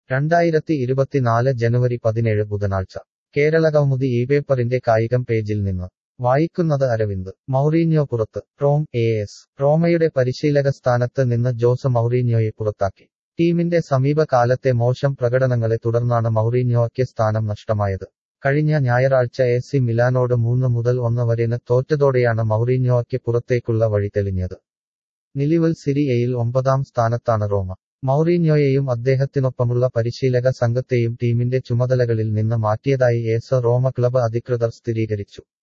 2024 ജനുവരി 17 ബുധനാഴ്ച കേരളകൗമുദി ഈ പേപ്പറിന്റെ കായികം പേജിൽ നിന്ന് വായിക്കുന്നത് അരവിന്ദ്. മൗറീഞ്ഞോ പുറത്ത്. റോമയുടെ പരിശീലക സ്ഥാനത്ത് നിന്ന് ജോസ് മൗറീഞ്ഞോയെ പുറത്താക്കി. ടീമിന്റെ സമീപകാലത്തെ മോശം പ്രകടനങ്ങളെ തുടർന്നാണ് മൗറീഞ്ഞോയ്ക്ക് സ്ഥാനം നഷ്ടമായത്. കഴിഞ്ഞ ഞായറാഴ്ച AC മിലാനോട് 3-1 വരെന് തോറ്റതോടെയാണ് മൗറീഞ്ഞോയ്ക്ക് പുറത്തേക്കുള്ള വഴി തെളിഞ്ഞത്. നിലവിൽ സിരിയയിൽ 9ാം സ്ഥാനത്താണ് റോമ. മൗറീഞ്ഞോയെയും അദ്ദേഹത്തിനൊപ്പമുള്ള പരിശീലക സംഘത്തെയും ടീമിന്റെ ചുമതലകളിൽ നിന്ന് മാറ്റിയതായി AS റോമ ക്ലബ് അധികൃതർ സ്ഥിരീകരിച്ചു.